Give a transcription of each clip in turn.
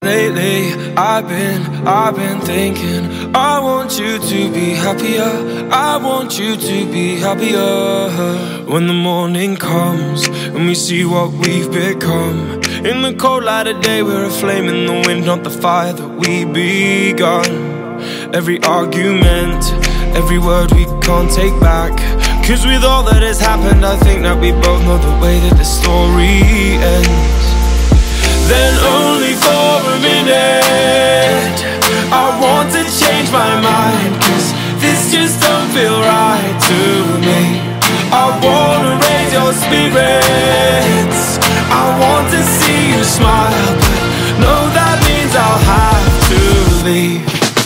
Lately, I've been thinking, I want you to be happier, I want you to be happier. When the morning comes and we see what we've become, in the cold light of day we're a flame in the wind, not the fire that we begun. Every argument, every word we can't take back, 'cause with all that has happened I think that we both know the way that the story ends. Then only for a minute I want to change my mind, 'cause this just don't feel right to me. I wanna raise your spirits, I want to see you smile, but no, that means I'll have to leave.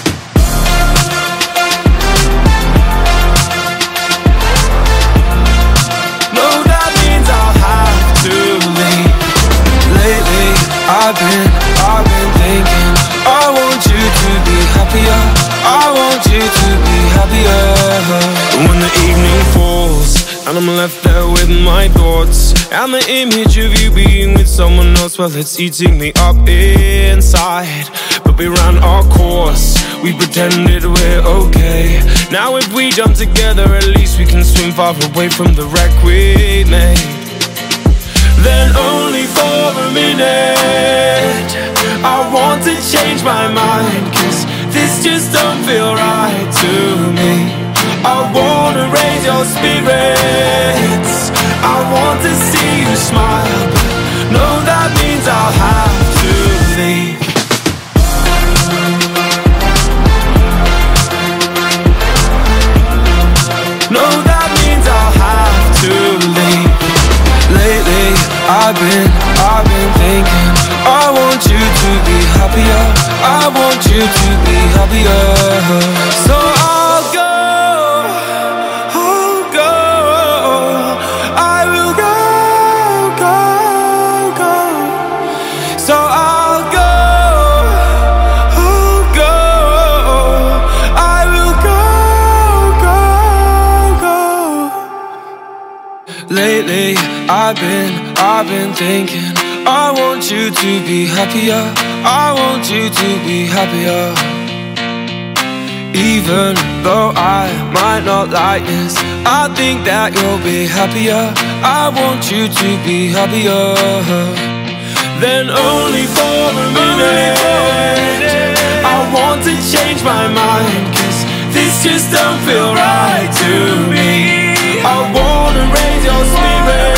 No, that means I'll have to leave. Lately, I've been thinking, I want you to be happier, I want you to be happier. When the evening falls and I'm left there with my thoughts, and the image of you being with someone else, well, it's eating me up inside. But we ran our course, we pretended we're okay. Now if we jump together, at least we can swim far away from the wreck we made. Then only for a minute I want to change my mind, 'cause this just don't feel right to me. I wanna raise your spirits, I want to see you smile, but no, that means I'll have to leave. No, that means I'll have to leave. Lately, I've been thinking, I want you to be happier, I want you to be happier. So I'll go, I will go. So I'll go, I will go. Lately, I've been thinking, I want you to be happier, I want you to be happier. Even though I might not like this, I think that you'll be happier, I want you to be happier. Then only for a minute I want to change my mind, 'cause this just don't feel right to me. I wanna raise your spirit,